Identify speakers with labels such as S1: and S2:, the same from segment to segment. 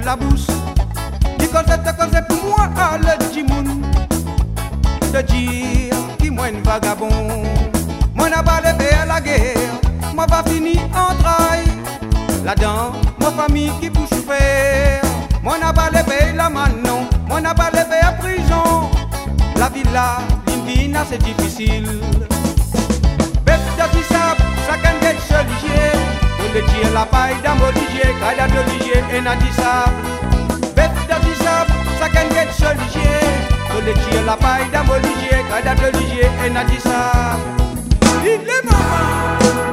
S1: la bouche. Qui cause pour moi à le djimoun. De dire qui moi un vagabond. Moi n'a pas levé à la guerre. Moi va finir en trail. Là-dedans, ma famille qui pour souffrir. Moi n'a pas levé la manon. Moi n'a pas levé à prison. La villa, l'invina c'est difficile. Bête de tisab, ça can get solidier. On le tire la paille dans mon ligier, kada de ligier et n'a dit ça. Bête de tisab, ça can get solidier. On le tire la paille dans mon ligier, kada de ligier et n'a dit ça. Il est maman.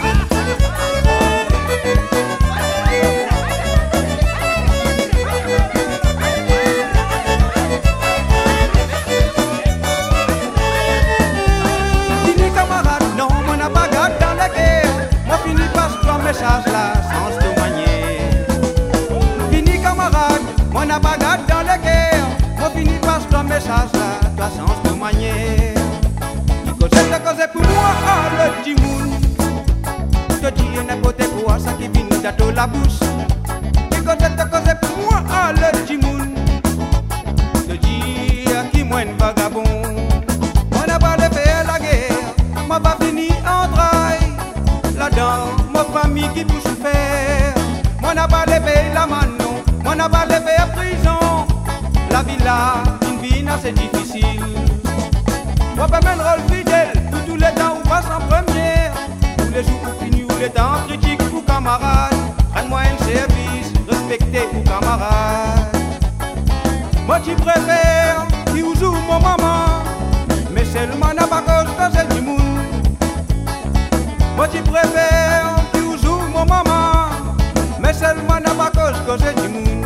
S1: Message là sans se manier. Fini camarade, mon abagade dans la guerre. Moi fini par ce message là, toi sans se manier. Cause pour moi à le djimoun. Je dis n'importe quoi, ça qui vient de la bouche. Cause pour moi à le djimoun. Je dis qui moi un vagabond. Moi n'a pas levé la guerre, moi va finir en trail. Là-dedans, ma famille qui pour souffrir. Moi n'a pas levé la manon, moi n'a pas levé à prison. La villa, une vie c'est difficile. Moi pas même rôle fidèle, pour tous les temps où passe en première. Tous les jours pour finir, ou les temps critiques pour camarades. Rends-moi un service, respecté pour camarades. Moi tu préfères, qui joue mon maman. Mais seulement n'a pas cause que c'est du monde. Moi tu préfères toujours mon maman. Mais seulement n'a pas cause que c'est du monde.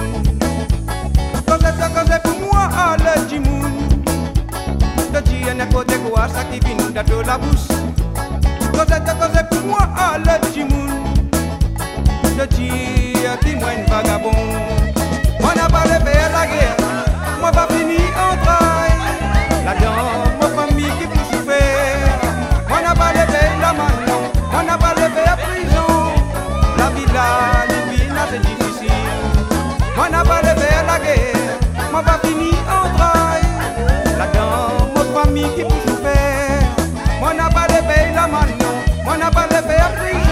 S1: Cause pour moi à le djimoun. De dire n'importe quoi ça qui vient de la bouche. Cause pour moi à le djimoun. De dire qui moi un vagabond. Moi n'a pas levé à la guerre. Moi va finir en trail. Là-dedans ma famille qui pour souffrir. Moi n'a pas levé la main. On n'a pas levé à prison. La villa, l'Ibina c'est difficile. On n'a pas levé à la guerre. On va finir en trail. Là-dedans, ma famille qui pour souffrir. On n'a pas levé la main. On n'a pas levé à prison.